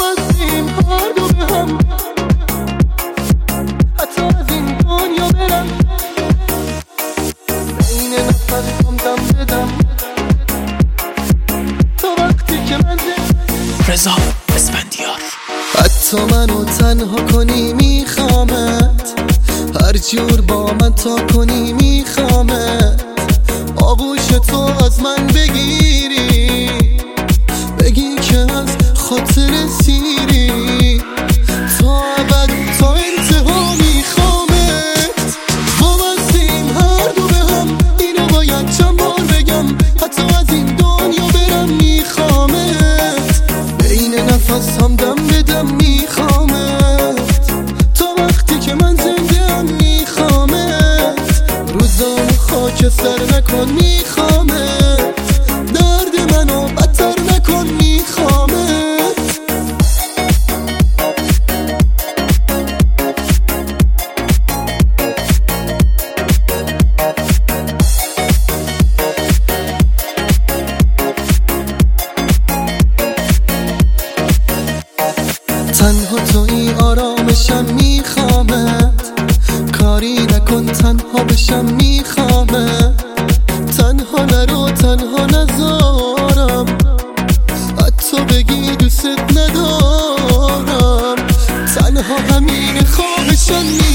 هستیم هر دو به هم، حتی از این دنیا برم. بین نفسم دم بدم تا وقتی که من رضا اسفندیار. حتی منو تنها کنی میخوامت، هر جور با من تا کنی میخوامت. آغوش تو از من بگیری، بگی که از خاطر سیری، تا ابد تا انتها میخوامت. وابستیم هر دو به هم، اینو باید چند بار بگم، حتی از این دنیا برم میخوامت. بین نفس هم دم بدم میخوامت، تا وقتی که من زنده هم میخوامت. روزام خاکستر نکن میخوامت، درد منو بدتر نکن میخوامت. تنها توی آرامشم میخوامت، کاری نکن تنها بشم میخوامت. تنها نرو تنها نذارم، حتی بگی دوست ندارم. تنها همین خواهشم